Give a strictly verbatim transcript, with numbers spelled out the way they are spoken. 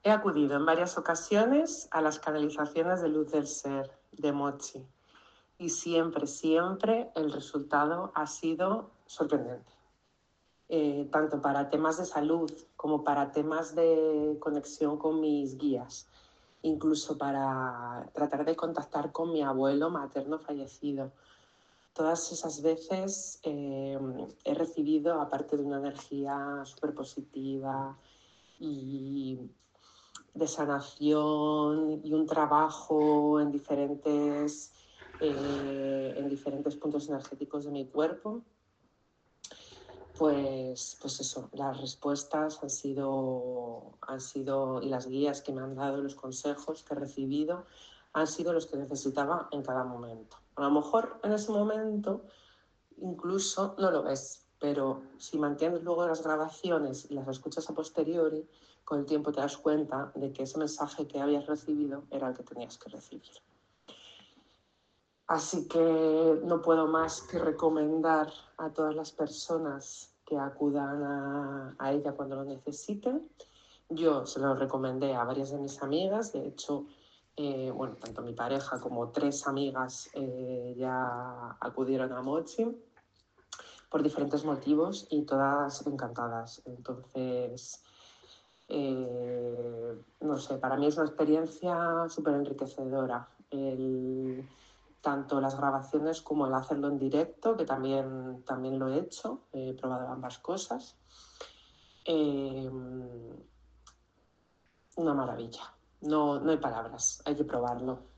He acudido en varias ocasiones a las canalizaciones de luz del ser de Mochi y siempre, siempre el resultado ha sido sorprendente. Eh, tanto para temas de salud como para temas de conexión con mis guías, incluso para tratar de contactar con mi abuelo materno fallecido. Todas esas veces eh, he recibido, aparte de una energía súper positiva y de sanación y un trabajo en diferentes, eh, en diferentes puntos energéticos de mi cuerpo, pues, pues eso, las respuestas han sido, han sido, y las guías que me han dado, los consejos que he recibido, han sido los que necesitaba en cada momento. A lo mejor en ese momento incluso no lo ves, pero si mantienes luego las grabaciones y las escuchas a posteriori, con el tiempo te das cuenta de que ese mensaje que habías recibido era el que tenías que recibir. Así que no puedo más que recomendar a todas las personas que acudan a, a ella cuando lo necesiten. Yo se lo recomendé a varias de mis amigas, de hecho, eh, bueno, tanto mi pareja como tres amigas eh, ya acudieron a Mochi por diferentes motivos y todas encantadas. Entonces, eh, no sé, para mí es una experiencia súper enriquecedora. El, tanto las grabaciones como el hacerlo en directo, que también, también lo he hecho, he probado ambas cosas. Eh, una maravilla. No, no hay palabras, hay que probarlo.